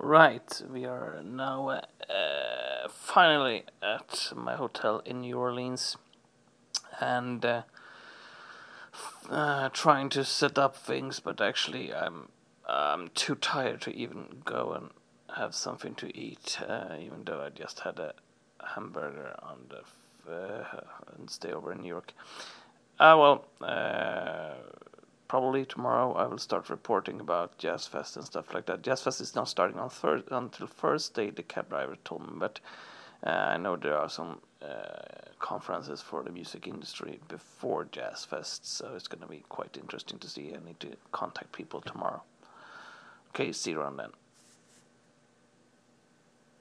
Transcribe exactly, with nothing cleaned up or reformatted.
Right, we are now uh, uh, finally at my hotel in New Orleans and uh, uh, trying to set up things, but actually I'm I'm too tired to even go and have something to eat, uh, even though I just had a hamburger on the f- uh, and stay over in New York. Ah, well, uh, probably tomorrow I will start reporting about Jazz Fest and stuff like that. Jazz Fest is not starting on thir- until Thursday, the cab driver told me, but uh, I know there are some uh, conferences for the music industry before Jazz Fest, so it's going to be quite interesting to see. I need to contact people tomorrow. Okay, see you around then.